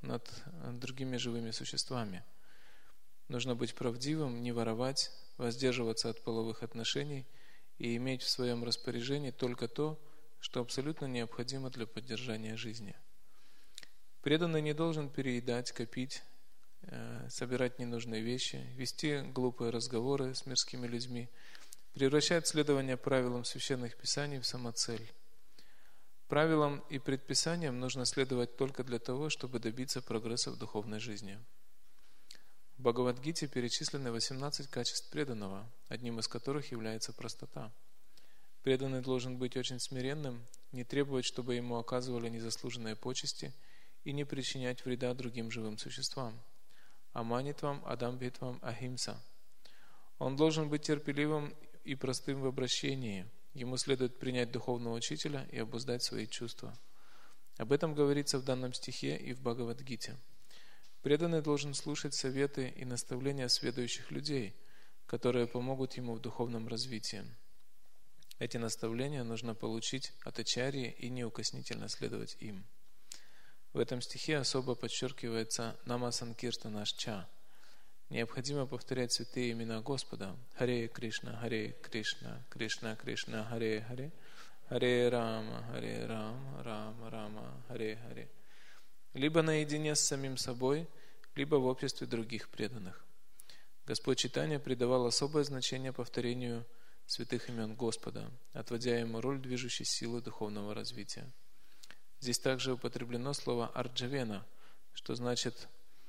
над другими живыми существами. Нужно быть правдивым, не воровать, воздерживаться от половых отношений и иметь в своем распоряжении только то, что абсолютно необходимо для поддержания жизни. Преданный не должен переедать, копить, собирать ненужные вещи, вести глупые разговоры с мирскими людьми, превращать следование правилам священных писаний в самоцель. Правилам и предписаниям нужно следовать только для того, чтобы добиться прогресса в духовной жизни. В Бхагавад-гите перечислены 18 качеств преданного, одним из которых является простота. Преданный должен быть очень смиренным, не требовать, чтобы ему оказывали незаслуженные почести и не причинять вреда другим живым существам. Аманитвам, адамбхитвам, ахимса. Он должен быть терпеливым и простым в обращении. Ему следует принять духовного учителя и обуздать свои чувства. Об этом говорится в данном стихе и в Бхагавад-гите. Преданный должен слушать советы и наставления сведущих людей, которые помогут ему в духовном развитии. Эти наставления нужно получить от ачарьи и неукоснительно следовать им. В этом стихе особо подчеркивается «Нама-санкиртана-ча». Необходимо повторять святые имена Господа. Харе Кришна, Кришна Кришна, Харе Харе, Харе Рама, Рама Рама, Харе Харе. Либо наедине с самим собой, либо в обществе других преданных. Господь Чайтанья придавал особое значение повторению святых имен Господа, отводя ему роль движущей силы духовного развития. Здесь также употреблено слово «арджавена», что значит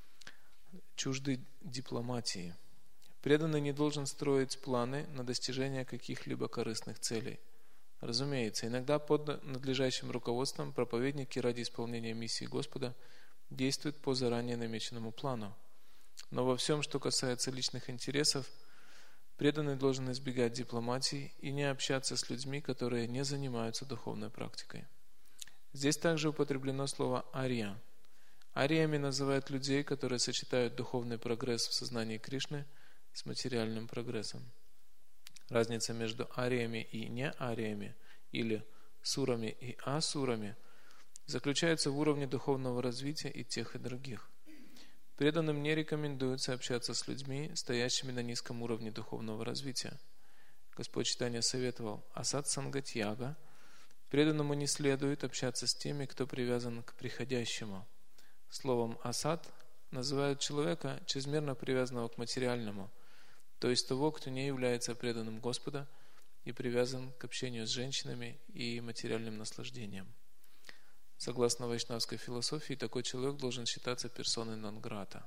«чуждый дипломатии». Преданный не должен строить планы на достижение каких-либо корыстных целей. Разумеется, иногда под надлежащим руководством проповедники ради исполнения миссии Господа действуют по заранее намеченному плану. Но во всем, что касается личных интересов, преданный должен избегать дипломатии и не общаться с людьми, которые не занимаются духовной практикой. Здесь также употреблено слово «ария». Ариями называют людей, которые сочетают духовный прогресс в сознании Кришны с материальным прогрессом. Разница между ариями и неариями, или сурами и асурами, заключается в уровне духовного развития и тех, и других. Преданным не рекомендуется общаться с людьми, стоящими на низком уровне духовного развития. Господь Чайтанья советовал асат сангатьяга. Преданному не следует общаться с теми, кто привязан к приходящему. Словом асат называют человека, чрезмерно привязанного к материальному, то есть того, кто не является преданным Господа и привязан к общению с женщинами и материальным наслаждением. Согласно вайшнавской философии, такой человек должен считаться персоной нон-грата.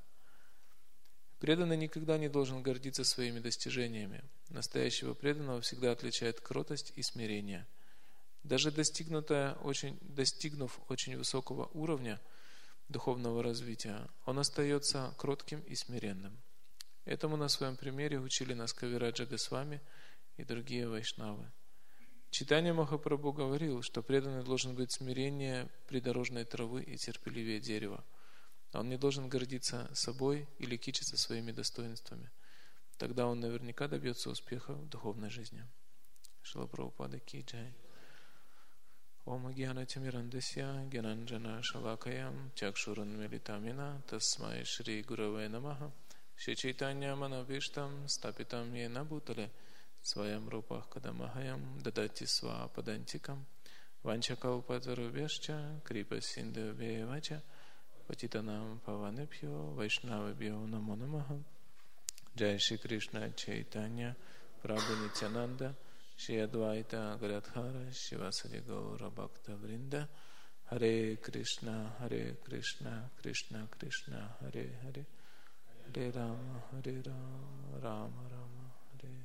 Преданный никогда не должен гордиться своими достижениями. Настоящего преданного всегда отличает кротость и смирение. Даже достигнув очень высокого уровня духовного развития, он остается кротким и смиренным. Этому на своем примере учили нас Кавираджа Госвами и другие вайшнавы. Чайтанья Махапрабху говорил, что преданный должен быть смиреннее придорожной травы и терпеливее дерева. Он не должен гордиться собой или кичиться своими достоинствами. Тогда он наверняка добьется успеха в духовной жизни. Шрила Прабхупада ки джай. Ом гьянатимирандасья гьянанджана шалакаям чакшуранмилитамина тасмай шри гураве намаха Шри Чайтанья манавиштам стапитам ена бутале своям рупах кадамахаям дадати сва падантикам ванчакалпатарубешча крипа синдhavевача патитанам паванебхьо вайшнавебхьо намо намаха. Джай Шри Кришна Чайтанья Прабху Нитянанда Шри Адвайта Гададхара Шивасади Гаура Бхакта Вринда. Харе Кришна, Кришна Кришна, Харе Харе, Харе Рама, Рама Рама, Харе.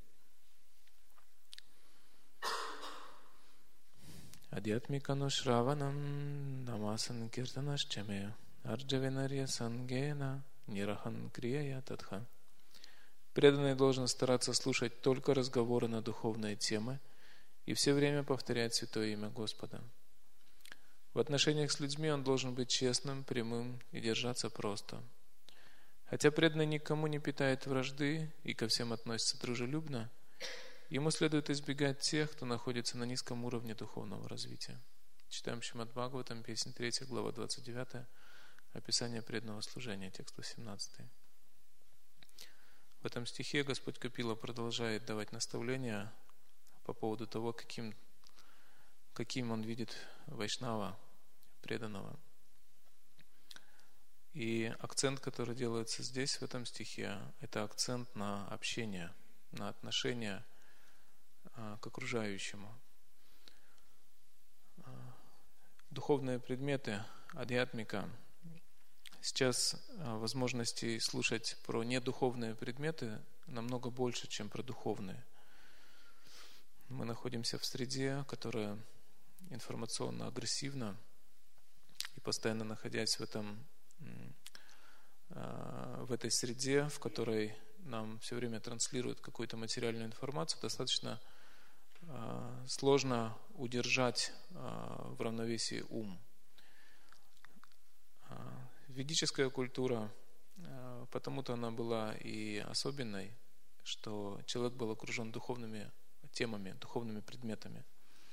Адьятмикану Шраванам Намасан Киртанашчаме Арджавенарья Сангена Нирахан Крия Тадха. Преданный должен стараться слушать только разговоры на духовные темы и все время повторять святое имя Господа. В отношениях с людьми он должен быть честным, прямым и держаться просто. Хотя преданный никому не питает вражды и ко всем относится дружелюбно, ему следует избегать тех, кто находится на низком уровне духовного развития. Читаем Шримад Бхагаватам, песня 3, глава 29. описание преданного служения, текст 18. В этом стихе Господь Капила продолжает давать наставления по поводу того, каким он видит вайшнава, преданного. И акцент, который делается здесь, в этом стихе, это акцент на общение, на отношение к окружающему. Духовные предметы, адьятмика. Сейчас возможностей слушать про недуховные предметы намного больше, чем про духовные. Мы находимся в среде, которая информационно агрессивна, и постоянно находясь в этой среде, в которой нам все время транслируют какую-то материальную информацию, достаточно сложно удержать в равновесии ум. Ведическая культура, потому-то она была и особенной, что человек был окружен духовными темами, духовными предметами.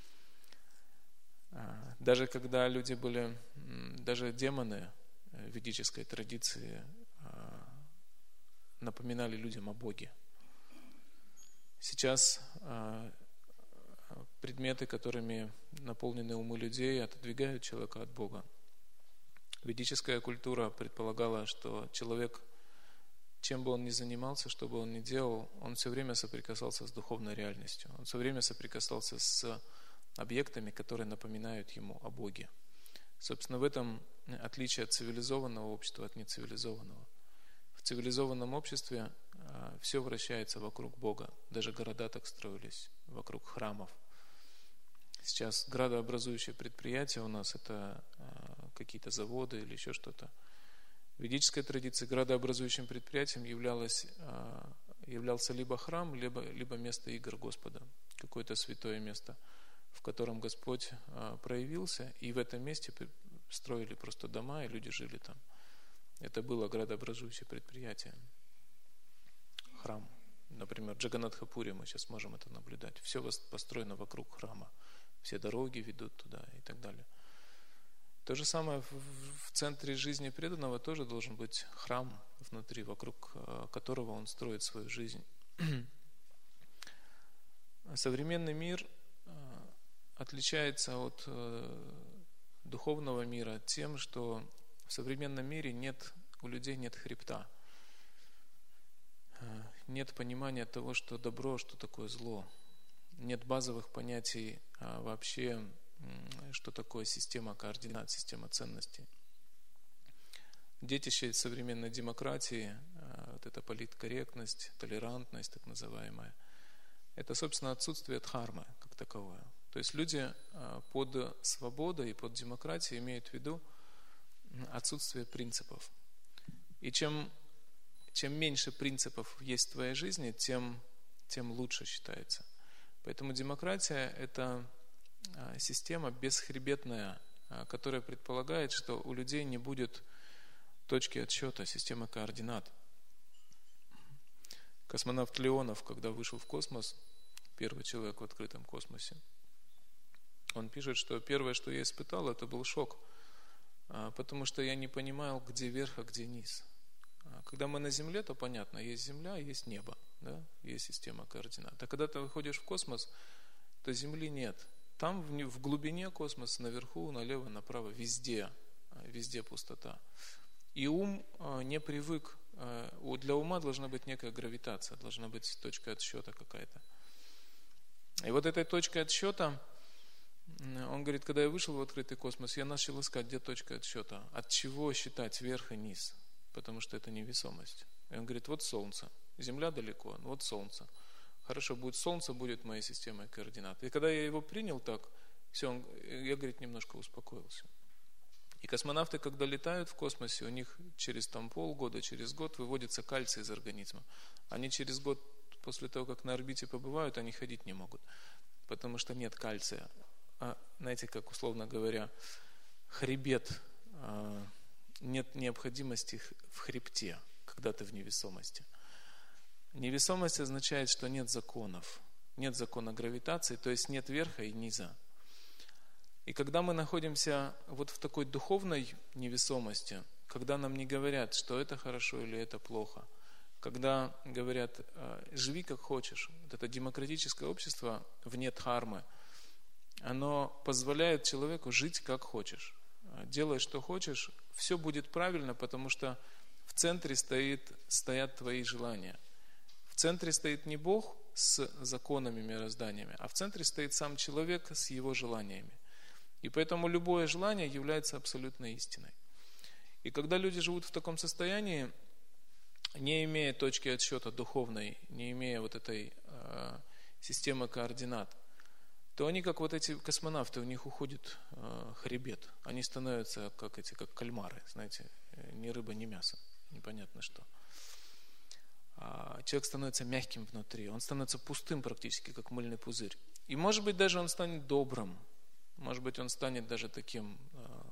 Даже когда люди были, даже демоны в ведической традиции напоминали людям о Боге. Сейчас предметы, которыми наполнены умы людей, отодвигают человека от Бога. Ведическая культура предполагала, что человек, чем бы он ни занимался, что бы он ни делал, он все время соприкасался с духовной реальностью. Он все время соприкасался с объектами, которые напоминают ему о Боге. Собственно, в этом отличие цивилизованного общества от нецивилизованного. В цивилизованном обществе все вращается вокруг Бога. Даже города так строились, вокруг храмов. Сейчас градообразующие предприятия у нас это какие-то заводы или еще что-то. В ведической традиции градообразующим предприятием являлся либо храм, либо место игр Господа, какое-то святое место, в котором Господь проявился, и в этом месте строили просто дома, и люди жили там. Это было градообразующее предприятие. Храм. Например, Джаганнатха-Пури, мы сейчас можем это наблюдать. Все построено вокруг храма. Все дороги ведут туда и так далее. То же самое в центре жизни преданного тоже должен быть храм внутри, вокруг которого он строит свою жизнь. Современный мир отличается от духовного мира тем, что в современном мире у людей нет хребта. Нет понимания того, что добро, что такое зло. Нет базовых понятий вообще, что такое система координат, система ценностей. Детище современной демократии, вот эта политкорректность, толерантность так называемая, это, собственно, отсутствие дхармы как таковое. То есть люди под свободой и под демократией имеют в виду отсутствие принципов. И чем меньше принципов есть в твоей жизни, тем лучше считается. Поэтому демократия – это система бесхребетная, которая предполагает, что у людей не будет точки отсчета, системы координат. Космонавт Леонов, когда вышел в космос, первый человек в открытом космосе, он пишет, что первое, что я испытал, это был шок, потому что я не понимал, где верх, а где низ. Когда мы на Земле, то понятно, есть Земля, есть небо, да? Есть система координат. А когда ты выходишь в космос, то Земли нет. Там в глубине космоса, наверху, налево, направо, везде пустота. И ум не привык. Для ума должна быть некая гравитация, должна быть точка отсчета какая-то. И вот этой точкой отсчета, он говорит, когда я вышел в открытый космос, я начал искать, где точка отсчета, от чего считать верх и низ, потому что это невесомость. И он говорит, вот Солнце, Земля далеко, вот Солнце. Хорошо, будет Солнце, будет моей системой координат. И когда я его принял так, все, я, говорит, немножко успокоился. И космонавты, когда летают в космосе, у них через полгода, через год выводится кальций из организма. Они через год, после того, как на орбите побывают, они ходить не могут, потому что нет кальция. Знаете, как условно говоря, хребет, нет необходимости в хребте, когда ты в невесомости. Невесомость означает, что нет законов, нет закона гравитации, то есть нет верха и низа. И когда мы находимся вот в такой духовной невесомости, когда нам не говорят, что это хорошо или это плохо, когда говорят, живи как хочешь, вот это демократическое общество вне дхармы, оно позволяет человеку жить как хочешь. Делай, что хочешь, все будет правильно, потому что в центре стоят твои желания. В центре стоит не Бог с законами мирозданиями, а в центре стоит сам человек с его желаниями. И поэтому любое желание является абсолютной истиной. И когда люди живут в таком состоянии, не имея точки отсчета духовной, не имея вот этой системы координат, то они как вот эти космонавты, у них уходит хребет. Они становятся как кальмары, знаете, ни рыба, ни мясо, непонятно что. Человек становится мягким внутри, он становится пустым практически, как мыльный пузырь. И может быть даже он станет добрым, может быть он станет даже таким.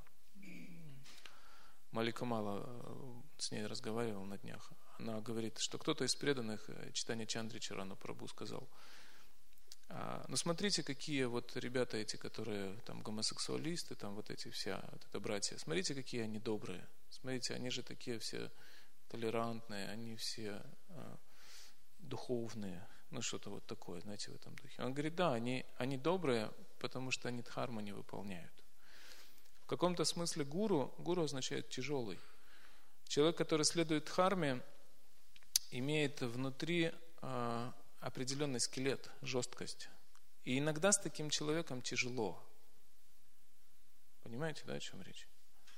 Малика Мала с ней разговаривал на днях. Она говорит, что кто-то из преданных, Чайтанья Чандричарана Прабху сказал: ну смотрите, какие вот ребята эти, которые там гомосексуалисты, там вот эти вся, вот это братья, смотрите, какие они добрые, смотрите, они же такие все толерантные, они все духовные, ну что-то вот такое, знаете, в этом духе. Он говорит, да, они добрые, потому что они дхарму не выполняют. В каком-то смысле гуру означает тяжелый. Человек, который следует дхарме, имеет внутри определенный скелет, жесткость. И иногда с таким человеком тяжело. Понимаете, да, о чем речь?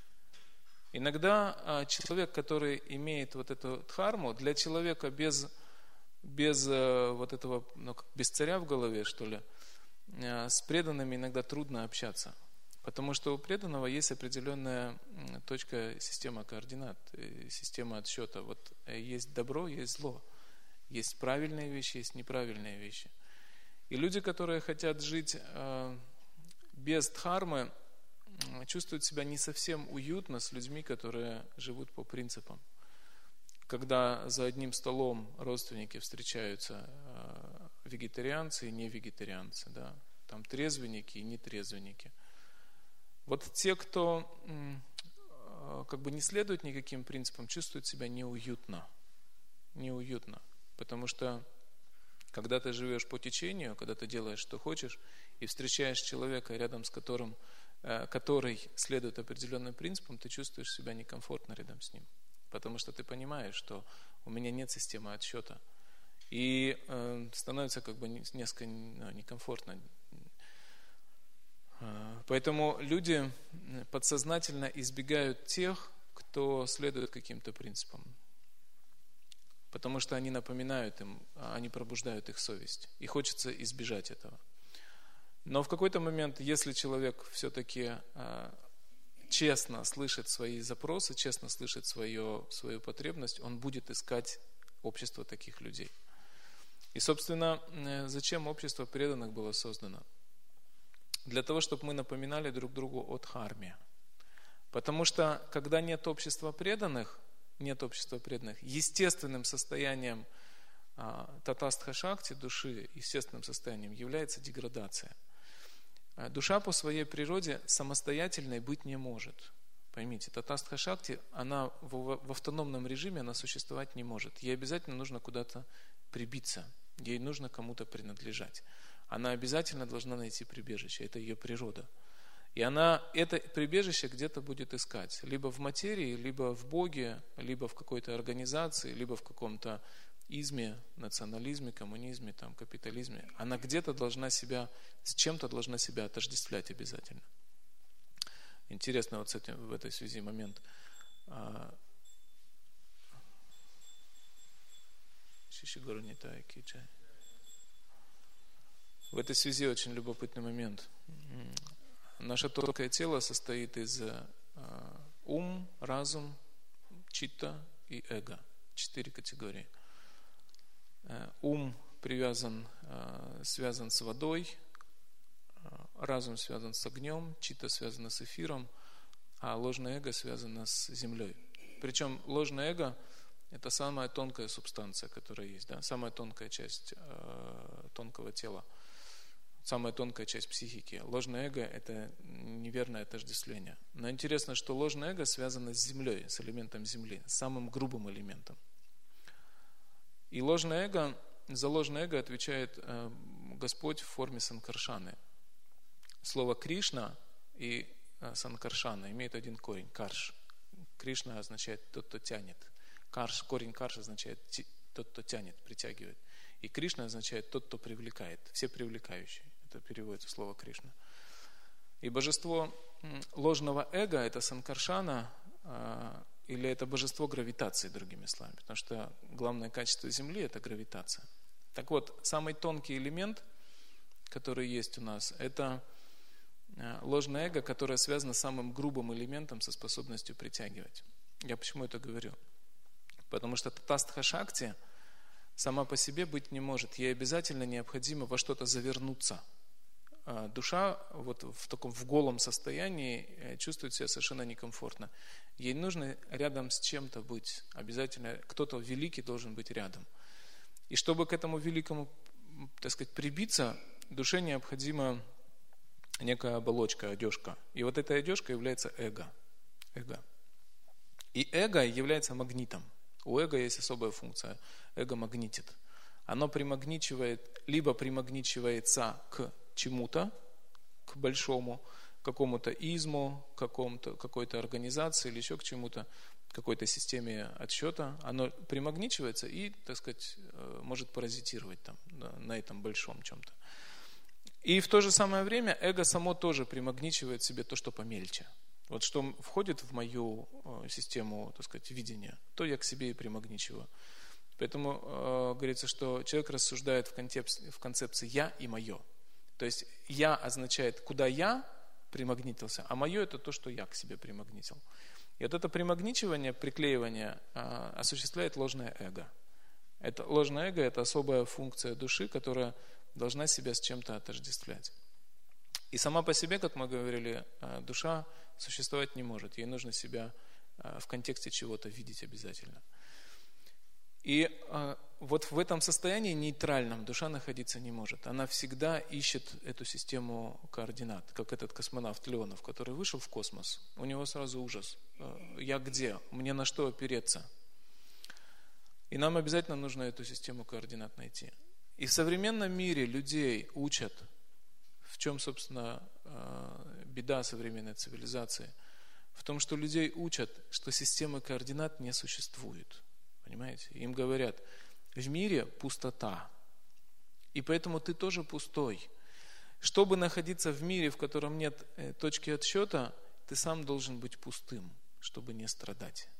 Иногда человек, который имеет вот эту дхарму, для человека без вот этого, без царя в голове, что ли, с преданными иногда трудно общаться. Потому что у преданного есть определенная точка, система координат, система отсчета. Вот есть добро, есть зло. Есть правильные вещи, есть неправильные вещи. И люди, которые хотят жить без дхармы, чувствуют себя не совсем уютно с людьми, которые живут по принципам. Когда за одним столом родственники встречаются, вегетарианцы и невегетарианцы, да, там трезвенники и нетрезвенники. Вот те, кто как бы не следует никаким принципам, чувствуют себя неуютно. Неуютно. Потому что когда ты живешь по течению, когда ты делаешь, что хочешь, и встречаешь человека, рядом с которым, который следует определенным принципам, ты чувствуешь себя некомфортно рядом с ним. Потому что ты понимаешь, что у меня нет системы отсчета. И становится как бы несколько некомфортно. Поэтому люди подсознательно избегают тех, кто следует каким-то принципам. Потому что они напоминают им, они пробуждают их совесть. И хочется избежать этого. Но в какой-то момент, если человек все-таки честно слышит свои запросы, честно слышит свою потребность, он будет искать общество таких людей. И, собственно, зачем общество преданных было создано? Для того, чтобы мы напоминали друг другу о дхарме. Потому что, когда нет общества преданных, естественным состоянием татастха шакти, души, естественным состоянием является деградация. Душа по своей природе самостоятельной быть не может. Поймите, татастха шакти, она в автономном режиме, она существовать не может. Ей обязательно нужно куда-то прибиться, ей нужно кому-то принадлежать. Она обязательно должна найти прибежище, это ее природа. И она это прибежище где-то будет искать. Либо в материи, либо в Боге, либо в какой-то организации, либо в каком-то изме, национализме, коммунизме, там, капитализме. Она где-то должна себя, с чем-то должна себя отождествлять обязательно. Интересно вот с этим, в этой связи момент. В этой связи очень любопытный момент. Наше тонкое тело состоит из ум, разум, читта и эго. 4 категории. Ум связан с водой, разум связан с огнем, читта связана с эфиром, а ложное эго связано с землей. Причем ложное эго – это самая тонкая субстанция, которая есть, да? Самая тонкая часть тонкого тела. самая тонкая часть психики. Ложное эго – это неверное отождествление. Но интересно, что ложное эго связано с землей, с элементом земли, с самым грубым элементом. И за ложное эго отвечает Господь в форме санкаршаны. Слово Кришна и санкаршана имеют один корень – карш. Кришна означает тот, кто тянет. Корень карш означает тот, кто тянет, притягивает. И Кришна означает тот, кто привлекает, все привлекающие. Это переводится слово Кришна. И божество ложного эго – это санкаршана, или это божество гравитации, другими словами. Потому что главное качество Земли – это гравитация. Так вот, самый тонкий элемент, который есть у нас, это ложное эго, которое связано с самым грубым элементом, со способностью притягивать. Я почему это говорю? Потому что татастха шакти сама по себе быть не может. Ей обязательно необходимо во что-то завернуться. Душа вот в голом состоянии чувствует себя совершенно некомфортно. Ей нужно рядом с чем-то быть. Обязательно кто-то великий должен быть рядом. И чтобы к этому великому, так сказать, прибиться, душе необходима некая оболочка, одежка. И вот эта одежка является эго. И эго является магнитом. У эго есть особая функция. Эго магнитит. Оно либо примагничивается к чему-то, к большому, какому-то изму, какой-то организации или еще к чему-то, какой-то системе отсчета. Оно примагничивается и, так сказать, может паразитировать там, на этом большом чем-то. И в то же самое время эго само тоже примагничивает себе то, что помельче. Вот что входит в мою систему, так сказать, видения, то я к себе и примагничиваю. Поэтому говорится, что человек рассуждает в концепции «я» и «моё». То есть «я» означает, куда я примагнитился, а «моё» – это то, что я к себе примагнитил. И вот это примагничивание, приклеивание осуществляет ложное эго. Это ложное эго – это особая функция души, которая должна себя с чем-то отождествлять. И сама по себе, как мы говорили, душа существовать не может. Ей нужно себя в контексте чего-то видеть обязательно. И вот в этом состоянии нейтральном душа находиться не может. Она всегда ищет эту систему координат, как этот космонавт Леонов, который вышел в космос. У него сразу ужас. Я где? Мне на что опереться? И нам обязательно нужно эту систему координат найти. И в современном мире людей учат, в чем, собственно, беда современной цивилизации, в том, что людей учат, что системы координат не существует. Понимаете? Им говорят, в мире пустота, и поэтому ты тоже пустой. Чтобы находиться в мире, в котором нет точки отсчета, ты сам должен быть пустым, чтобы не страдать.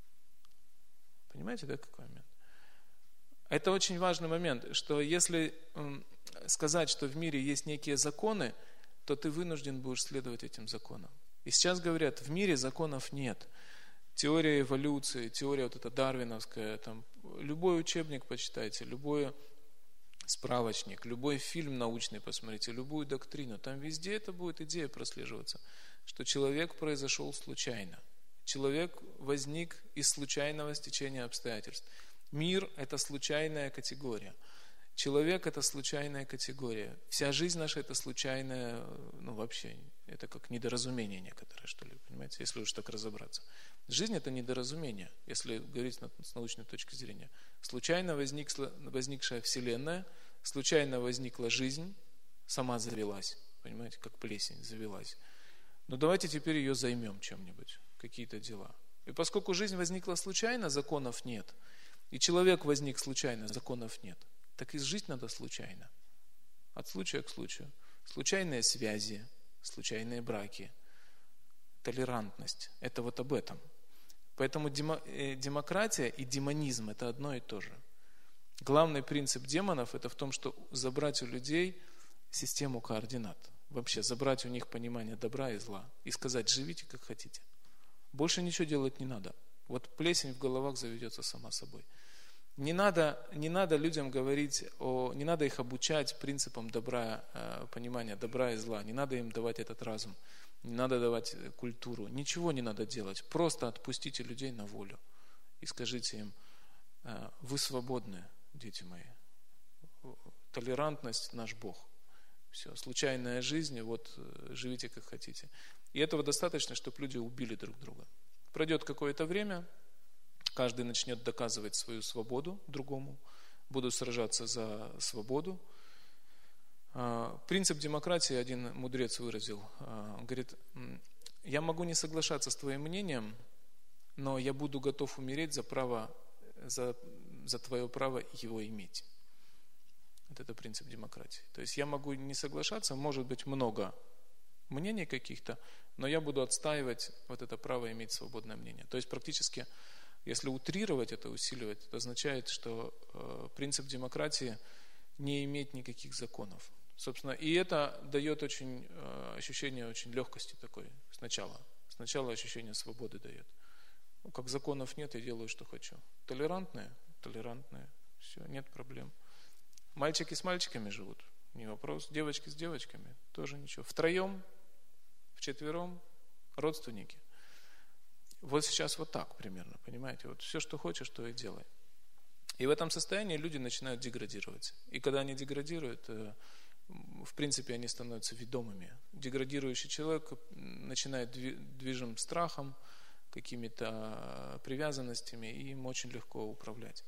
Понимаете, да, какой момент? Это очень важный момент, что если сказать, что в мире есть некие законы, то ты вынужден будешь следовать этим законам. И сейчас говорят, в мире законов нет. Теория эволюции, теория вот эта дарвиновская, там, любой учебник почитайте, любой справочник, любой фильм научный посмотрите, любую доктрину, там везде это будет идея прослеживаться, что человек произошел случайно. Человек возник из случайного стечения обстоятельств. Мир – это случайная категория. Человек – это случайная категория. Вся жизнь наша – это случайная, вообще, это как недоразумение некоторое, что ли, понимаете, если уж так разобраться. Жизнь – это недоразумение, если говорить с научной точки зрения. Случайно возникшая Вселенная, случайно возникла жизнь, сама завелась, понимаете, как плесень завелась. Но давайте теперь ее займем чем-нибудь, какие-то дела. И поскольку жизнь возникла случайно, законов нет, и человек возник случайно, законов нет, так и жить надо случайно. От случая к случаю. Случайные связи, случайные браки, толерантность. Это вот об этом. Поэтому демократия и демонизм – это одно и то же. Главный принцип демонов – это в том, что забрать у людей систему координат. Вообще забрать у них понимание добра и зла. И сказать, живите как хотите. Больше ничего делать не надо. Вот плесень в головах заведется сама собой. Не надо людям говорить, не надо их обучать принципам добра, понимания добра и зла. Не надо им давать этот разум. Не надо давать культуру. Ничего не надо делать. Просто отпустите людей на волю. И скажите им, вы свободны, дети мои. Толерантность – наш Бог. Все, случайная жизнь, вот живите как хотите. И этого достаточно, чтобы люди убили друг друга. Пройдет какое-то время, каждый начнет доказывать свою свободу другому, будут сражаться за свободу. Принцип демократии один мудрец выразил. Он говорит: я могу не соглашаться с твоим мнением, но я буду готов умереть за твое право его иметь. Вот это принцип демократии. То есть я могу не соглашаться, может быть много мнений каких-то, но я буду отстаивать вот это право иметь свободное мнение. То есть практически, если утрировать это, усиливать, это означает, что принцип демократии не иметь никаких законов. Собственно, и это дает ощущение очень легкости такой сначала. Сначала ощущение свободы дает. Как законов нет, я делаю, что хочу. Толерантные, все, нет проблем. Мальчики с мальчиками живут, не вопрос. Девочки с девочками, тоже ничего. Втроем, вчетвером, родственники. Вот сейчас вот так примерно, понимаете? Вот все, что хочешь, то и делай. И в этом состоянии люди начинают деградировать. И когда они деградируют, в принципе, они становятся ведомыми. Деградирующий человек начинает движим страхом, какими-то привязанностями, и им очень легко управлять.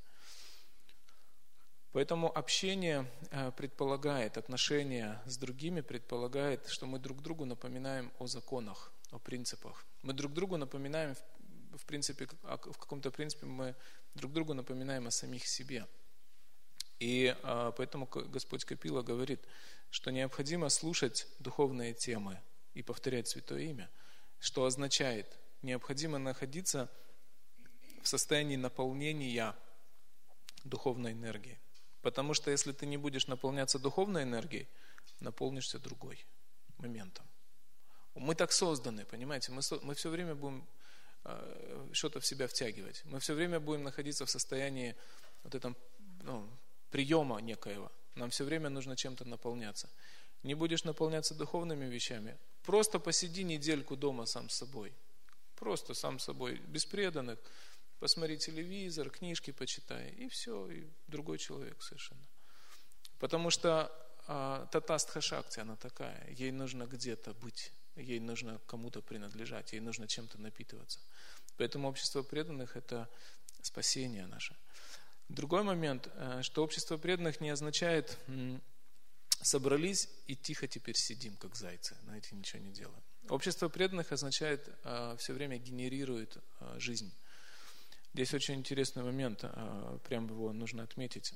Поэтому общение предполагает, отношения с другими предполагает, что мы друг другу напоминаем о законах, о принципах. Мы друг другу напоминаем, в принципе, в каком-то принципе мы друг другу напоминаем о самих себе. И поэтому Господь Капила говорит, что необходимо слушать духовные темы и повторять Святое Имя, что означает, необходимо находиться в состоянии наполнения духовной энергией. Потому что если ты не будешь наполняться духовной энергией, наполнишься другой моментом. Мы так созданы, понимаете, мы все время будем что-то в себя втягивать. Мы все время будем находиться в состоянии вот этом, приема некоего. Нам все время нужно чем-то наполняться. Не будешь наполняться духовными вещами, просто посиди недельку дома сам с собой. Просто сам с собой, без преданных. Посмотри телевизор, книжки почитай, и все, и другой человек совершенно. Потому что татастха шакти, она такая, ей нужно где-то быть, ей нужно кому-то принадлежать, ей нужно чем-то напитываться. Поэтому общество преданных – это спасение наше. Другой момент, что общество преданных не означает собрались и тихо теперь сидим, как зайцы, знаете, ничего не делаем. Общество преданных означает все время генерирует жизнь. Здесь очень интересный момент, прям его нужно отметить.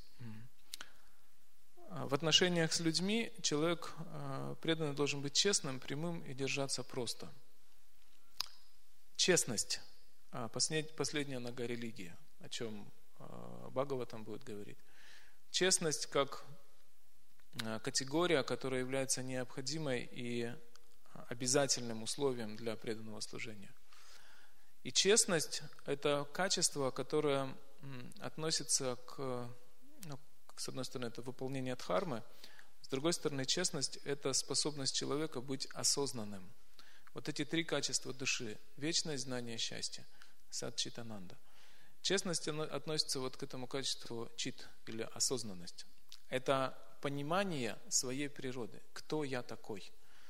В отношениях с людьми человек преданный должен быть честным, прямым и держаться просто. Честность – последняя нога религии, о чем Бхагаватам будет говорить. Честность как категория, которая является необходимой и обязательным условием для преданного служения. И честность – это качество, которое относится с одной стороны, это выполнение дхармы, с другой стороны, честность – это способность человека быть осознанным. Вот эти три качества души – вечность, знание, счастье, сат-чит-ананда. Честность относится вот к этому качеству чит или осознанность. Это понимание своей природы, кто я такой.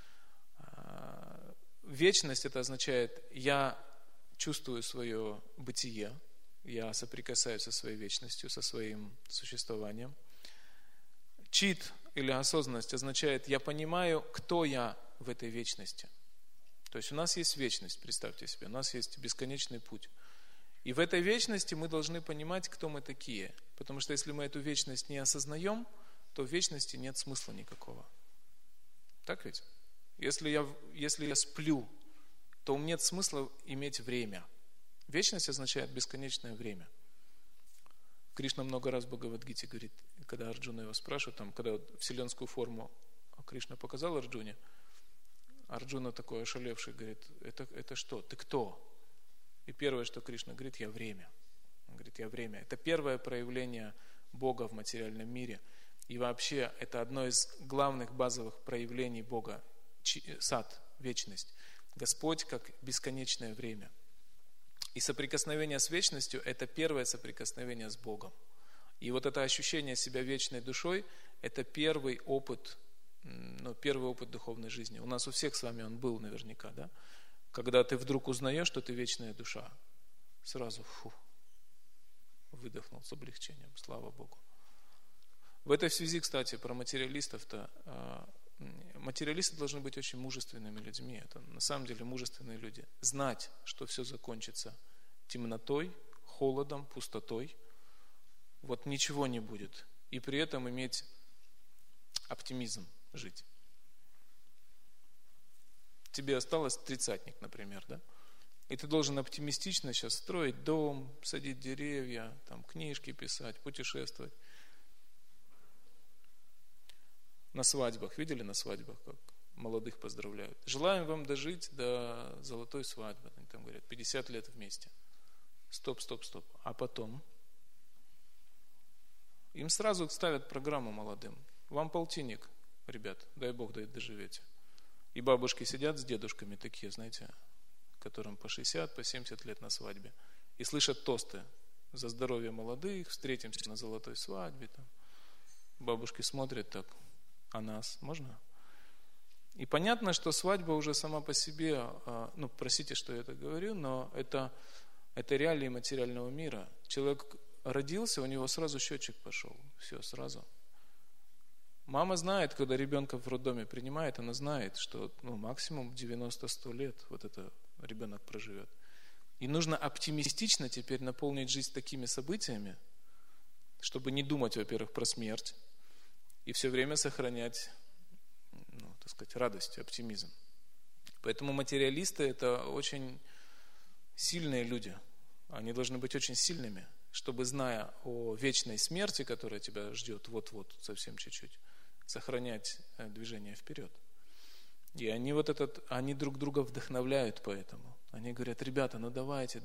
Вечность – это означает, я чувствую свое бытие, я соприкасаюсь со своей вечностью, со своим существованием. Чит или осознанность означает, я понимаю, кто я в этой вечности. То есть у нас есть вечность, представьте себе, у нас есть бесконечный путь. И в этой вечности мы должны понимать, кто мы такие. Потому что если мы эту вечность не осознаем, то в вечности нет смысла никакого. Так ведь? Если я сплю, то нет смысла иметь время. Вечность означает бесконечное время. Кришна много раз в Бхагавад-гите говорит, когда Арджуна его спрашивает, когда вселенскую форму Кришна показал Арджуне, Арджуна такой ошалевший говорит, это что? Ты кто? И первое, что Кришна говорит, я время. Он говорит, я время. Это первое проявление Бога в материальном мире. И вообще, это одно из главных базовых проявлений Бога. Сат, вечность. Господь как бесконечное время. И соприкосновение с вечностью – это первое соприкосновение с Богом. И вот это ощущение себя вечной душой – это первый опыт первый опыт духовной жизни. У нас у всех с вами он был наверняка, да? Когда ты вдруг узнаешь, что ты вечная душа, сразу выдохнул с облегчением, слава Богу. В этой связи, кстати, про материалистов-то, материалисты должны быть очень мужественными людьми. Это на самом деле мужественные люди. Знать, что все закончится темнотой, холодом, пустотой. Вот ничего не будет. И при этом иметь оптимизм жить. Тебе осталось 30-ник, например, да? И ты должен оптимистично сейчас строить дом, садить деревья, там, книжки писать, путешествовать. На свадьбах, видели на свадьбах, как молодых поздравляют? Желаем вам дожить до золотой свадьбы. Они там говорят, 50 лет вместе. Стоп. А потом? Им сразу ставят программу молодым. Вам полтинник, ребят, дай Бог доживете. И бабушки сидят с дедушками такие, знаете, которым по 60, по 70 лет на свадьбе. И слышат тосты за здоровье молодых, встретимся на золотой свадьбе. Там. Бабушки смотрят так, а нас можно? И понятно, что свадьба уже сама по себе, простите, что я это говорю, но это реалии материального мира. Человек родился, у него сразу счетчик пошел. Все, сразу. Мама знает, когда ребенка в роддоме принимает, она знает, что максимум 90-100 лет вот это ребенок проживет. И нужно оптимистично теперь наполнить жизнь такими событиями, чтобы не думать, во-первых, про смерть, и все время сохранять, радость, оптимизм. Поэтому материалисты – это очень сильные люди. Они должны быть очень сильными, чтобы, зная о вечной смерти, которая тебя ждет вот-вот, совсем чуть-чуть, сохранять движение вперед. И они друг друга вдохновляют поэтому. Они говорят, ребята, давайте,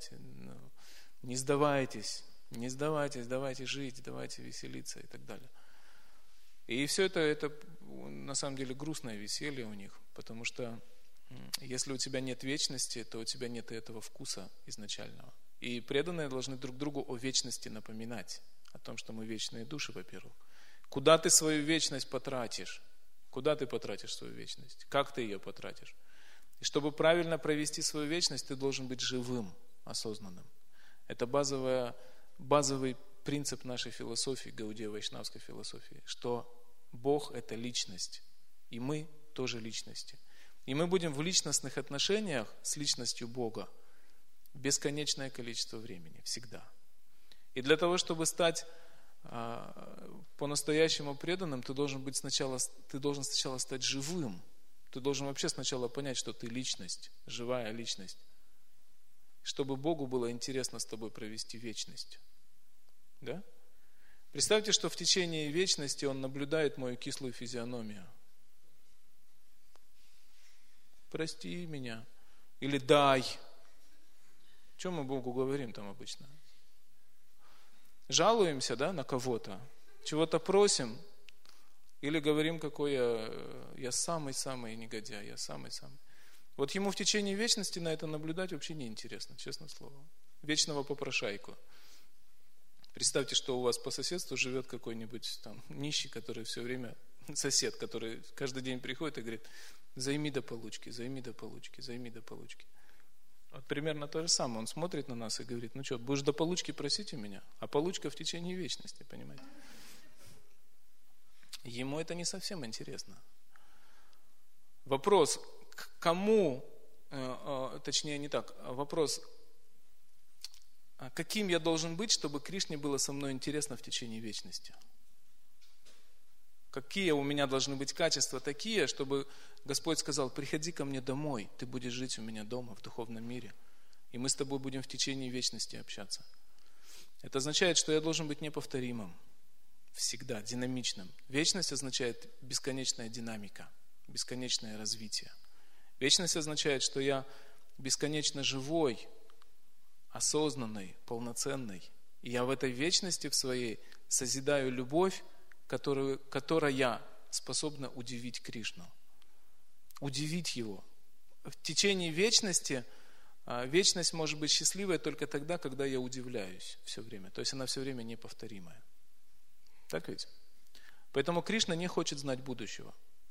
не сдавайтесь, давайте жить, давайте веселиться и так далее. И все это на самом деле грустное веселье у них, потому что если у тебя нет вечности, то у тебя нет и этого вкуса изначального. И преданные должны друг другу о вечности напоминать, о том, что мы вечные души, во-первых. Куда ты свою вечность потратишь? Куда ты потратишь свою вечность? Как ты ее потратишь? И чтобы правильно провести свою вечность, ты должен быть живым, осознанным. Это базовый принцип нашей философии, гаудия-вайшнавской философии, что Бог – это личность, и мы тоже личности. И мы будем в личностных отношениях с личностью Бога бесконечное количество времени, всегда. И для того, чтобы стать по-настоящему преданным, ты должен сначала стать живым. Ты должен вообще сначала понять, что ты личность, живая личность. Чтобы Богу было интересно с тобой провести вечность. Да? Представьте, что в течение вечности Он наблюдает мою кислую физиономию. Прости меня. Или дай. О чем мы Богу говорим там обычно? Жалуемся, да, на кого-то, чего-то просим, или говорим, какой я самый-самый негодяй, я самый-самый. Вот ему в течение вечности на это наблюдать вообще неинтересно, честное слово. Вечного попрошайку. Представьте, что у вас по соседству живет какой-нибудь там нищий, который все время, сосед, который каждый день приходит и говорит, займи до получки, займи до получки, займи до получки. Вот примерно то же самое. Он смотрит на нас и говорит, будешь до получки просить у меня? А получка в течение вечности, понимаете? Ему это не совсем интересно. Вопрос, к кому, точнее не так, вопрос, каким я должен быть, чтобы Кришне было со мной интересно в течение вечности? Какие у меня должны быть качества такие, чтобы Господь сказал, приходи ко мне домой, ты будешь жить у меня дома в духовном мире, и мы с тобой будем в течение вечности общаться. Это означает, что я должен быть неповторимым, всегда, динамичным. Вечность означает бесконечная динамика, бесконечное развитие. Вечность означает, что я бесконечно живой, осознанный, полноценный. И я в этой вечности в своей созидаю любовь, которая способна удивить Кришну. Удивить Его. В течение вечности, вечность может быть счастливой только тогда, когда я удивляюсь все время. То есть она все время неповторимая. Так ведь? Поэтому Кришна не хочет знать будущего.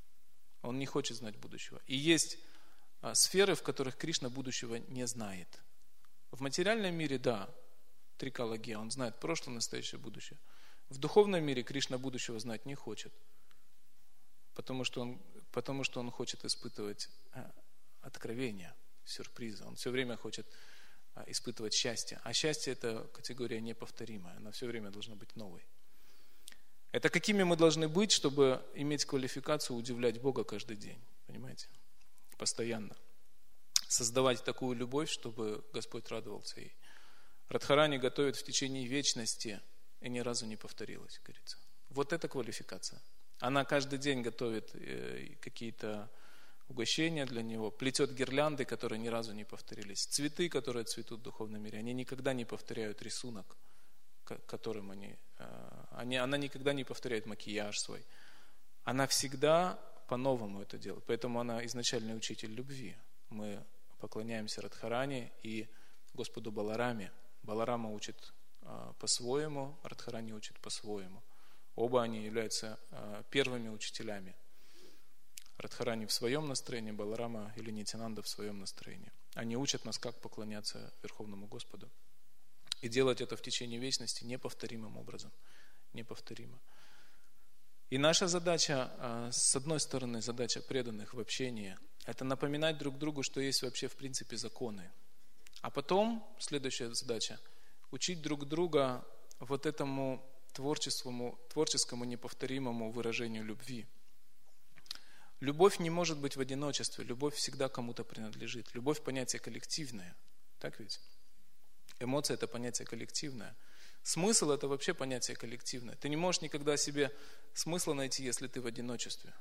Он не хочет знать будущего. И есть сферы, в которых Кришна будущего не знает. В материальном мире, да, трикалогия, он знает прошлое, настоящее, будущее. В духовном мире Кришна будущего знать не хочет, потому что он хочет испытывать откровения, сюрпризы. Он все время хочет испытывать счастье. А счастье – это категория неповторимая, она все время должна быть новой. Это какими мы должны быть, чтобы иметь квалификацию удивлять Бога каждый день, понимаете? Постоянно. Создавать такую любовь, чтобы Господь радовался ей. Радхарани готовит в течение вечности, и ни разу не повторилось, говорится. Вот это квалификация. Она каждый день готовит какие-то угощения для него, плетет гирлянды, которые ни разу не повторились. Цветы, которые цветут в духовном мире, они никогда не повторяют рисунок, которым она никогда не повторяет макияж свой. Она всегда по-новому это делает. Поэтому она изначальный учитель любви. Мы поклоняемся Радхарани и Господу Балараме. Баларама учит по-своему, Радхарани учит по-своему. Оба они являются первыми учителями. Радхарани в своем настроении, Баларама или Нитянанда в своем настроении. Они учат нас, как поклоняться Верховному Господу. И делать это в течение вечности неповторимым образом. Неповторимо. И наша задача, с одной стороны, задача преданных в общении, это напоминать друг другу, что есть вообще в принципе законы. А потом, следующая задача, учить друг друга вот этому творческому неповторимому выражению любви. Любовь не может быть в одиночестве, любовь всегда кому-то принадлежит. Любовь – понятие коллективное, так ведь? Эмоция – это понятие коллективное. Смысл – это вообще понятие коллективное. Ты не можешь никогда себе смысла найти, если ты в одиночестве.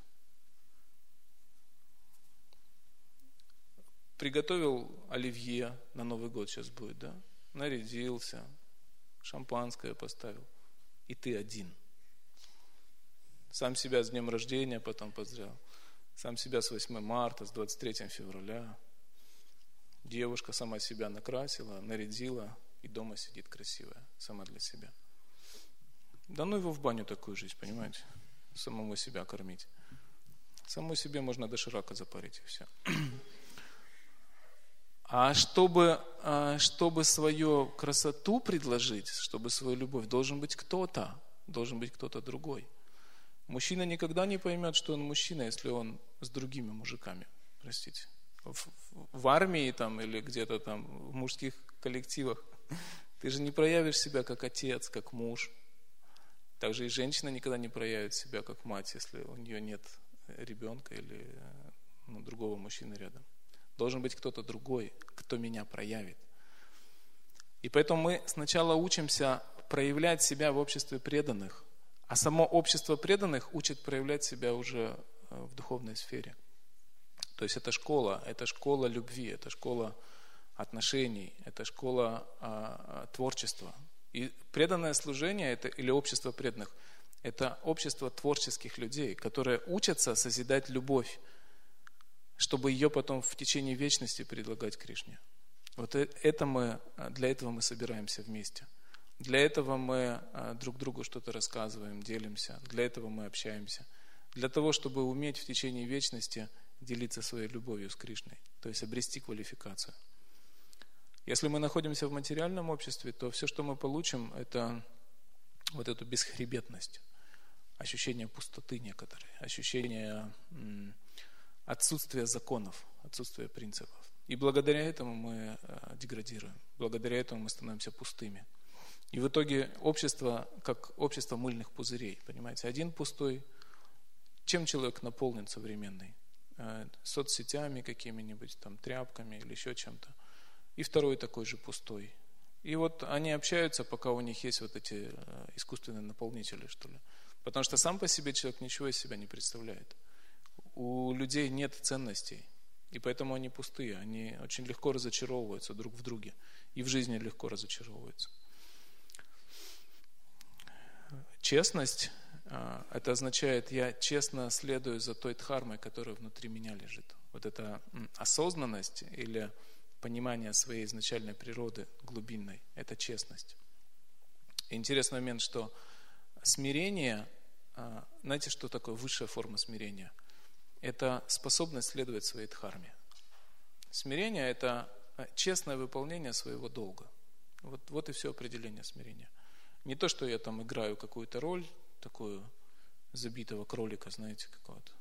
Приготовил оливье, на Новый год сейчас будет, да? Нарядился, шампанское поставил. И ты один. Сам себя с днем рождения потом поздравил. Сам себя с 8 марта, с 23 февраля. Девушка сама себя накрасила, нарядила и дома сидит красивая, сама для себя. Да ну его в баню такую жизнь, понимаете? Самому себя кормить. Самому себе можно доширака запарить и все. А чтобы свою красоту предложить, чтобы свою любовь, должен быть кто-то другой. Мужчина никогда не поймет, что он мужчина, если он с другими мужиками, простите. В армии там или где-то там в мужских коллективах ты же не проявишь себя как отец, как муж. Также и женщина никогда не проявит себя как мать, если у нее нет ребенка или другого мужчины рядом. Должен быть кто-то другой, кто меня проявит. И поэтому мы сначала учимся проявлять себя в обществе преданных, а само общество преданных учит проявлять себя уже в духовной сфере. То есть это школа любви, это школа отношений, это школа творчества. И преданное служение или общество преданных – это общество творческих людей, которые учатся созидать любовь, чтобы ее потом в течение вечности предлагать Кришне. Вот для этого мы собираемся вместе. Для этого мы друг другу что-то рассказываем, делимся. Для этого мы общаемся. Для того, чтобы уметь в течение вечности делиться своей любовью с Кришной. То есть обрести квалификацию. Если мы находимся в материальном обществе, то все, что мы получим, это вот эту бесхребетность. Ощущение пустоты некоторые. Ощущение отсутствия законов, отсутствия принципов. И благодаря этому мы деградируем. Благодаря этому мы становимся пустыми. И в итоге общество, как общество мыльных пузырей, понимаете, один пустой. Чем человек наполнен современный? Соцсетями какими-нибудь, там, тряпками или еще чем-то. И второй такой же пустой. И вот они общаются, пока у них есть вот эти искусственные наполнители, что ли. Потому что сам по себе человек ничего из себя не представляет. У людей нет ценностей. И поэтому они пустые. Они очень легко разочаровываются друг в друге. И в жизни легко разочаровываются. Честность, это означает, я честно следую за той дхармой, которая внутри меня лежит. Вот эта осознанность или понимание своей изначальной природы глубинной, это честность. И интересный момент, что смирение, знаете, что такое высшая форма смирения? это способность следовать своей дхарме. Смирение – это честное выполнение своего долга. Вот и все определение смирения. Не то, что я там играю какую-то роль, такую забитого кролика, знаете, какого-то.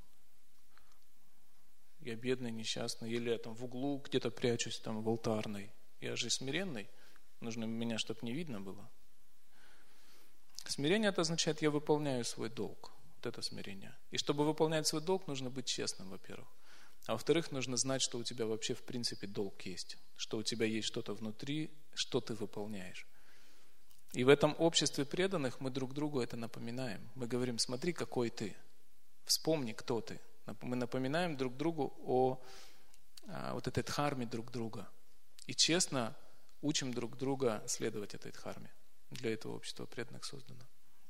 Я бедный, несчастный, или я там в углу где-то прячусь, там в алтарной. Я же смиренный, нужно меня, чтобы не видно было. Смирение это означает, я выполняю свой долг. Вот это смирение. И чтобы выполнять свой долг, нужно быть честным, во-первых. А во-вторых, нужно знать, что у тебя вообще в принципе долг есть. Что у тебя есть что-то внутри, что ты выполняешь. И в этом обществе преданных мы друг другу это напоминаем. Мы говорим, смотри, какой ты. Вспомни, кто ты. Мы напоминаем друг другу о вот этой дхарме друг друга. И честно учим друг друга следовать этой дхарме. Для этого общество преданных создано.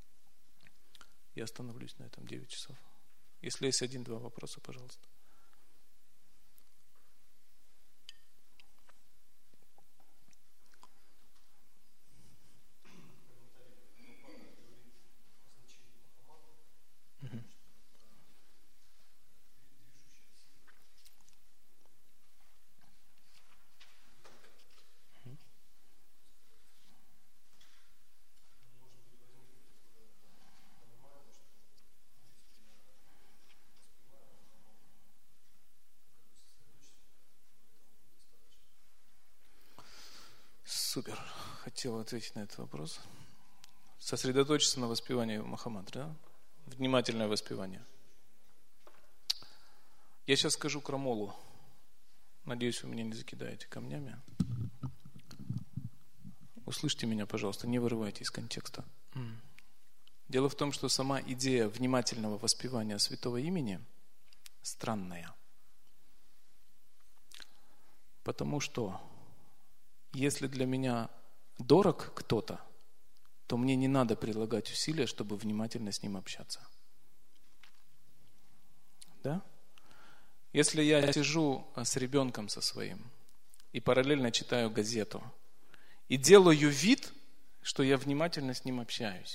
Я остановлюсь на этом 9 часов. Если есть 1-2 вопроса, пожалуйста. Супер. Хотел ответить на этот вопрос. Сосредоточиться на воспевании Махамантры, да? Внимательное воспевание. Я сейчас скажу крамолу. Надеюсь, вы меня не закидаете камнями. Услышьте меня, пожалуйста, не вырывайте из контекста. Дело в том, что сама идея внимательного воспевания святого имени странная. Потому что если для меня дорог кто-то, то мне не надо прилагать усилия, чтобы внимательно с ним общаться. Да? Если я сижу с ребенком со своим и параллельно читаю газету и делаю вид, что я внимательно с ним общаюсь.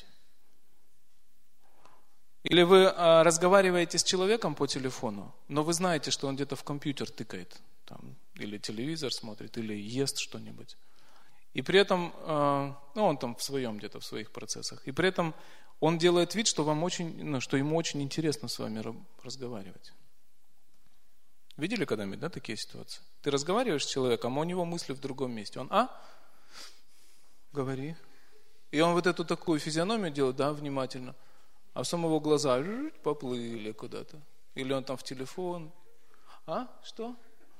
Или вы разговариваете с человеком по телефону, но вы знаете, что он где-то в компьютер тыкает, там, или телевизор смотрит, или ест что-нибудь. И при этом, он там в своих процессах. И при этом он делает вид, что что ему очень интересно с вами разговаривать. Видели когда-нибудь, да, такие ситуации? Ты разговариваешь с человеком, а у него мысли в другом месте. Он, говори. И он вот эту такую физиономию делает, да, внимательно. А в самого глаза поплыли куда-то. Или он там в телефон. Что?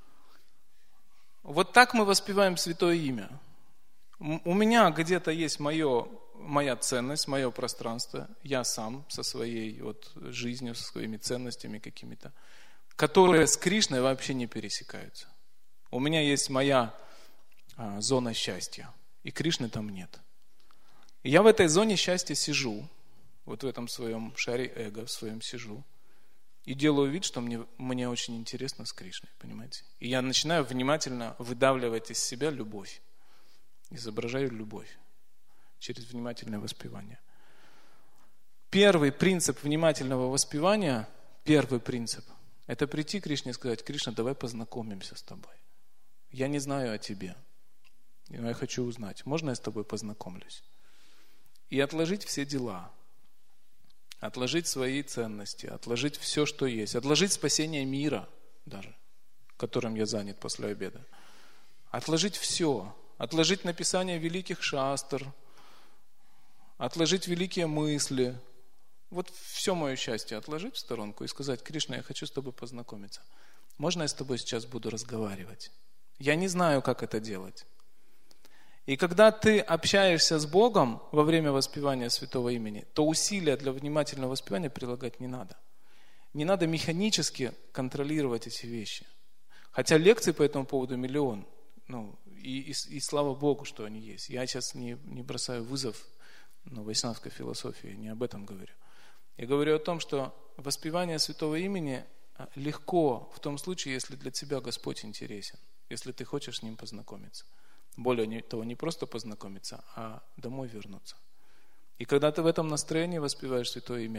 Вот так мы воспеваем святое имя. У меня где-то есть моя ценность, мое пространство. Я сам со своей жизнью, со своими ценностями какими-то, которые с Кришной вообще не пересекаются. У меня есть моя зона счастья, и Кришны там нет. И я в этой зоне счастья сижу, вот в этом своем шаре эго, в своем сижу, и делаю вид, что мне очень интересно с Кришной, понимаете? И я начинаю внимательно выдавливать из себя любовь. Изображаю любовь через внимательное воспевание. Первый принцип внимательного воспевания, это прийти к Кришне и сказать: Кришна, давай познакомимся с тобой. Я не знаю о тебе, но я хочу узнать. Можно я с тобой познакомлюсь? И отложить все дела, отложить свои ценности, отложить все, что есть, отложить спасение мира даже, которым я занят после обеда. Отложить все, отложить написание великих шастр, отложить великие мысли. Вот все мое счастье отложить в сторонку и сказать: Кришна, я хочу с тобой познакомиться. Можно я с тобой сейчас буду разговаривать? Я не знаю, как это делать. И когда ты общаешься с Богом во время воспевания святого имени, то усилия для внимательного воспевания прилагать не надо. Не надо механически контролировать эти вещи. Хотя лекций по этому поводу миллион. И слава Богу, что они есть. Я сейчас не бросаю вызов вайшнавской философии, не об этом говорю. Я говорю о том, что воспевание святого имени легко в том случае, если для тебя Господь интересен, если ты хочешь с Ним познакомиться. Более того, не просто познакомиться, а домой вернуться. И когда ты в этом настроении воспеваешь святое имя,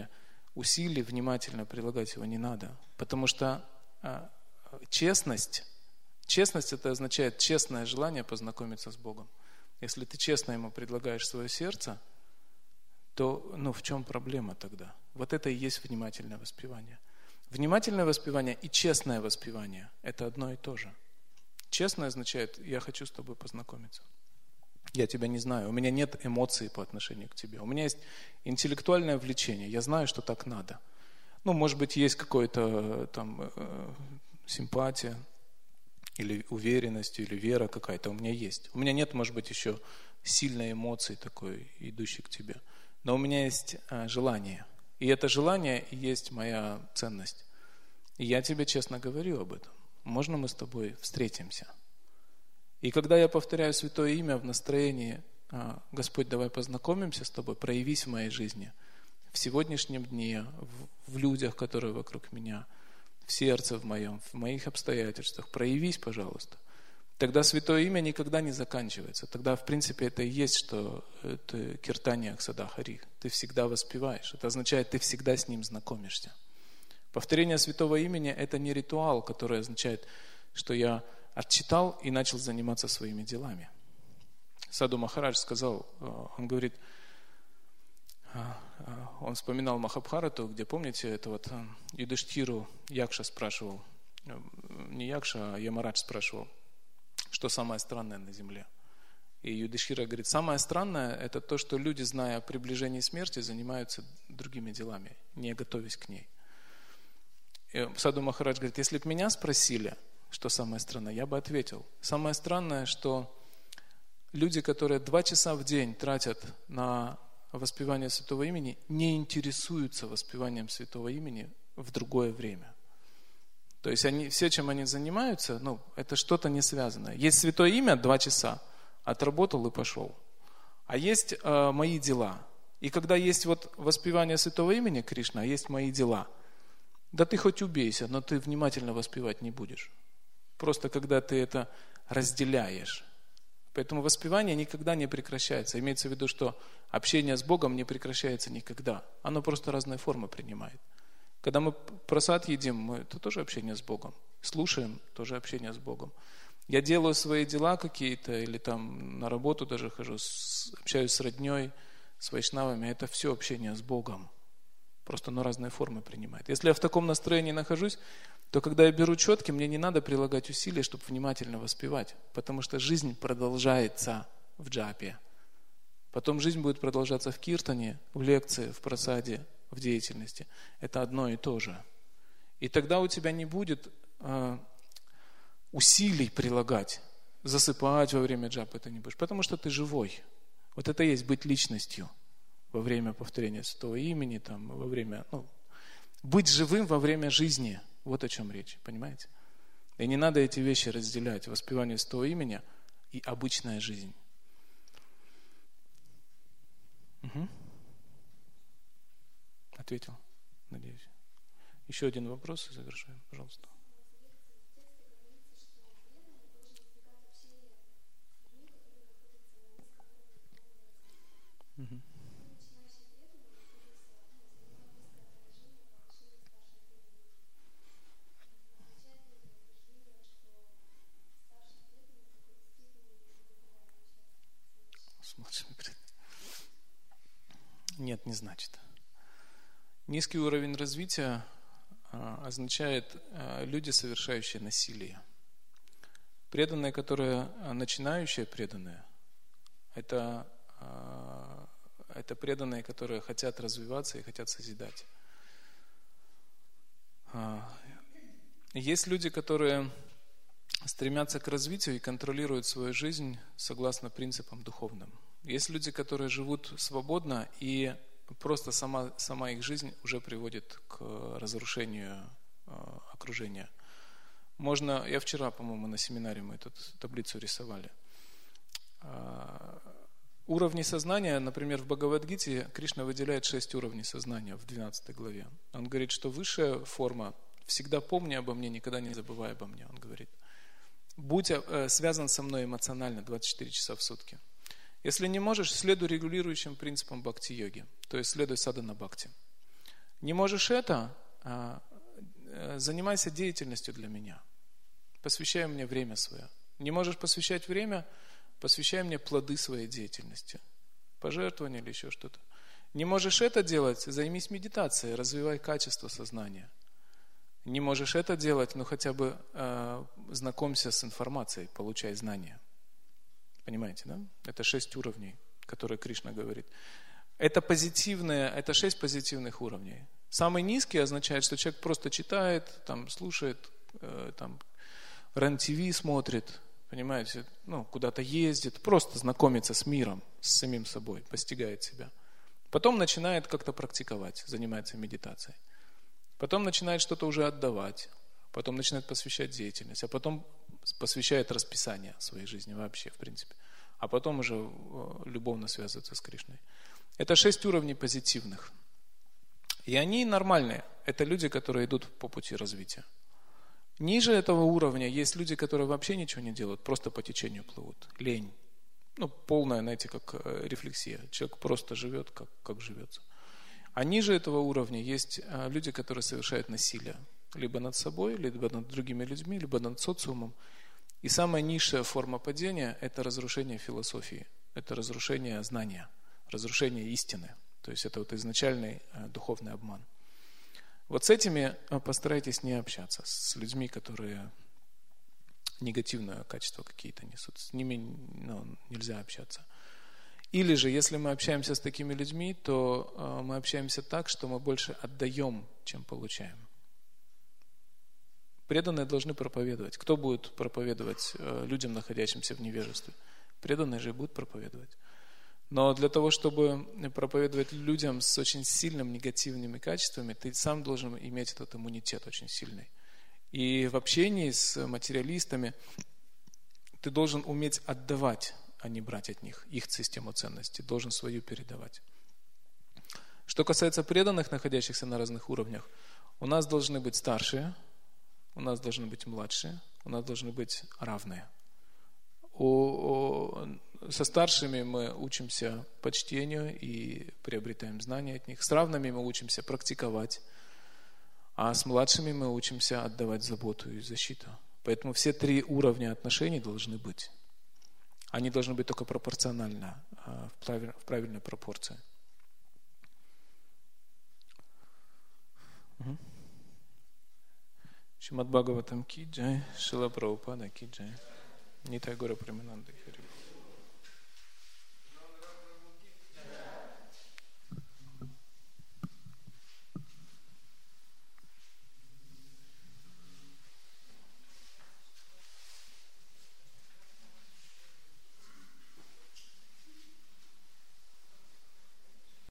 усилий внимательно прилагать его не надо. Потому что честность это означает честное желание познакомиться с Богом. Если ты честно Ему предлагаешь свое сердце, то в чем проблема тогда? Вот это и есть внимательное воспевание. Внимательное воспевание и честное воспевание – это одно и то же. Честное означает, я хочу с тобой познакомиться. Я тебя не знаю, у меня нет эмоций по отношению к тебе. У меня есть интеллектуальное влечение, я знаю, что так надо. Может быть, есть какая-то там симпатия, или уверенность, или вера какая-то у меня есть. У меня нет, может быть, еще сильной эмоции такой, идущей к тебе. Но у меня есть желание. И это желание и есть моя ценность. И я тебе честно говорю об этом. Можно мы с тобой встретимся? И когда я повторяю святое имя в настроении, Господь, давай познакомимся с тобой, проявись в моей жизни, в сегодняшнем дне, в людях, которые вокруг меня, в сердце в моем, в моих обстоятельствах, проявись, пожалуйста. Тогда святое имя никогда не заканчивается. Тогда, в принципе, это и есть, что это киртания Аксада Хари. Ты всегда воспеваешь. Это означает, ты всегда с ним знакомишься. Повторение святого имени – это не ритуал, который означает, что я отчитал и начал заниматься своими делами. Саду Махарадж сказал, он говорит, он вспоминал Махабхарату, где, помните, это Юдхиштхиру Якша спрашивал, не Якша, а Ямарадж спрашивал, что самое странное на земле. И Юдхиштхира говорит, самое странное – это то, что люди, зная о приближении смерти, занимаются другими делами, не готовясь к ней. И Саду Махарадж говорит, если бы меня спросили, что самое странное, я бы ответил. Самое странное, что люди, которые 2 часа в день тратят на воспевание святого имени, не интересуются воспеванием святого имени в другое время. То есть все, чем они занимаются, это что-то не связанное. Есть святое имя 2 часа, отработал и пошел. А есть мои дела. И когда есть воспевание святого имени Кришна, есть мои дела, да ты хоть убейся, но ты внимательно воспевать не будешь. Просто когда ты это разделяешь. Поэтому воспевание никогда не прекращается. Имеется в виду, что общение с Богом не прекращается никогда. Оно просто разные формы принимает. Когда мы прасад едим, это тоже общение с Богом. Слушаем, тоже общение с Богом. Я делаю свои дела какие-то, или там на работу даже хожу, общаюсь с родней, с вайшнавами. Это все общение с Богом. Просто оно разные формы принимает. Если я в таком настроении нахожусь, то когда я беру четки, мне не надо прилагать усилия, чтобы внимательно воспевать. Потому что жизнь продолжается в джапе. Потом жизнь будет продолжаться в киртане, в лекции, в прасаде, в деятельности. Это одно и то же. И тогда у тебя не будет усилий прилагать. Засыпать во время джапа ты не будешь. Потому что ты живой. Вот это и есть быть личностью во время повторения святого имени, во время, быть живым во время жизни. Вот о чем речь, понимаете? И не надо эти вещи разделять. Воспевание святого имени и обычная жизнь. Угу. Ответил, надеюсь. Еще один вопрос и завершаем, пожалуйста. Угу. Нет, не значит. Низкий уровень развития означает люди, совершающие насилие. Преданные, которые начинающие преданные, это преданные, которые хотят развиваться и хотят созидать. Есть люди, которые стремятся к развитию и контролируют свою жизнь согласно принципам духовным. Есть люди, которые живут свободно, и просто сама их жизнь уже приводит к разрушению окружения. Я вчера, по-моему, на семинаре мы эту таблицу рисовали. Уровни сознания, например, в Бхагавад-гите Кришна выделяет 6 уровней сознания в 12 главе. Он говорит, что высшая форма «всегда помни обо мне, никогда не забывай обо мне». Он говорит, будь связан со мной эмоционально 24 часа в сутки. Если не можешь, следуй регулирующим принципам бхакти-йоги, то есть следуй садхана-бхакти. Не можешь это? Занимайся деятельностью для меня. Посвящай мне время свое. Не можешь посвящать время? Посвящай мне плоды своей деятельности. Пожертвование или еще что-то. Не можешь это делать? Займись медитацией, развивай качество сознания. Не можешь это делать? Ну хотя бы знакомься с информацией, получай знания. Понимаете, да? Это 6 уровней, которые Кришна говорит. Это 6 позитивных уровней. Самый низкий означает, что человек просто читает, там, слушает, там, РЕН-ТВ смотрит, понимаете, куда-то ездит, просто знакомится с миром, с самим собой, постигает себя. Потом начинает как-то практиковать, занимается медитацией. Потом начинает что-то уже отдавать, потом начинает посвящать деятельность, а потом посвящает расписание своей жизни вообще, в принципе. А потом уже любовно связывается с Кришной. Это 6 уровней позитивных. И они нормальные. Это люди, которые идут по пути развития. Ниже этого уровня есть люди, которые вообще ничего не делают, просто по течению плывут. Лень. Полная, знаете, как рефлексия. Человек просто живет, как живется. А ниже этого уровня есть люди, которые совершают насилие. Либо над собой, либо над другими людьми, либо над социумом. И самая низшая форма падения – это разрушение философии. Это разрушение знания, разрушение истины. То есть это изначальный духовный обман. Вот с этими постарайтесь не общаться, с людьми, которые негативное качество какие-то несут. С ними нельзя общаться. Или же, если мы общаемся с такими людьми, то мы общаемся так, что мы больше отдаем, чем получаем. Преданные должны проповедовать. Кто будет проповедовать людям, находящимся в невежестве? Преданные же будут проповедовать. Но для того, чтобы проповедовать людям с очень сильными негативными качествами, ты сам должен иметь этот иммунитет очень сильный. И в общении с материалистами ты должен уметь отдавать, а не брать от них их систему ценностей. Должен свою передавать. Что касается преданных, находящихся на разных уровнях, у нас должны быть старшие, у нас должны быть младшие, у нас должны быть равные. Со старшими мы учимся почтению и приобретаем знания от них. С равными мы учимся практиковать, а с младшими мы учимся отдавать заботу и защиту. Поэтому все 3 уровня отношений должны быть. Они должны быть только пропорционально, в правильной пропорции. Шримад Бхагаватам ки джай, Шрила Прабхупада ки джай. Нитай Гора Премананда Хари.